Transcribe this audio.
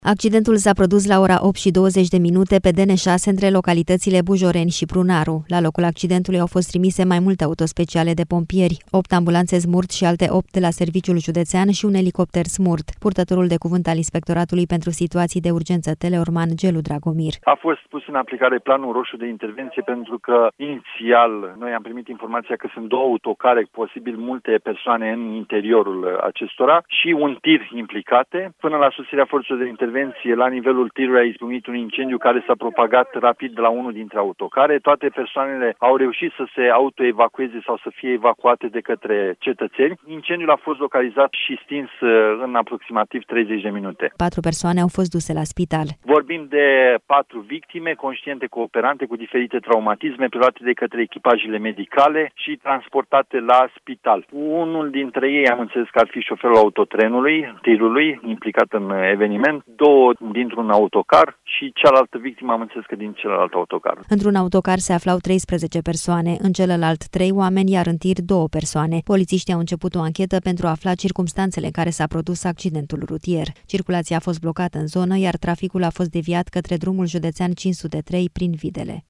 Accidentul s-a produs la ora 8:20 pe DN6 între localitățile Bujoreni și Prunaru. La locul accidentului au fost trimise mai multe autospeciale de pompieri, 8 ambulanțe Smurt și alte 8 de la Serviciul Județean și un elicopter Smurt. Purtătorul de cuvânt al Inspectoratului pentru Situații de Urgență Teleorman, Gelu Dragomir. A fost pus în aplicare planul roșu de intervenție pentru că inițial noi am primit informația că sunt 2 autocare, posibil multe persoane în interiorul acestora și un tir implicate. Până la sosirea forțelor de intervenție, la nivelul tirului a izbucnit un incendiu care s-a propagat rapid de la unul dintre autocare. Toate persoanele au reușit să se autoevacueze sau să fie evacuate de către cetățeni. Incendiul a fost localizat și stins în aproximativ 30 de minute. 4 persoane au fost duse la spital. Vorbim de 4 victime conștiente, cooperante, cu diferite traumatisme, preluate de către echipajele medicale și transportate la spital. Unul dintre ei am înțeles că ar fi șoferul autotrenului, tirului, implicat în eveniment, 2 dintr-un autocar și cealaltă victimă am înțeles că din celălalt autocar. Într-un autocar se aflau 13 persoane, în celălalt 3 oameni, iar în tir 2 persoane. Polițiștii au început o anchetă pentru a afla circumstanțele în care s-a produs accidentul rutier. Circulația a fost blocată în zonă, iar traficul a fost deviat către drumul județean 503 prin Videle.